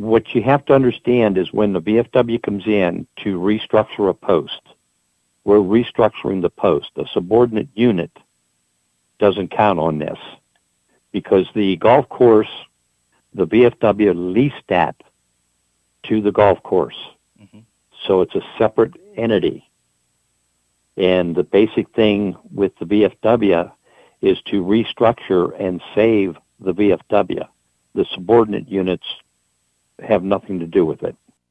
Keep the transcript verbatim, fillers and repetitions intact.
what you have to understand is when the V F W comes in to restructure a post, we're restructuring the post. The subordinate unit doesn't count on this because the golf course, the V F W leased that to the golf course. Mm-hmm. So it's a separate entity. And the basic thing with the V F W is to restructure and save the V F W. The subordinate units have nothing to do with it.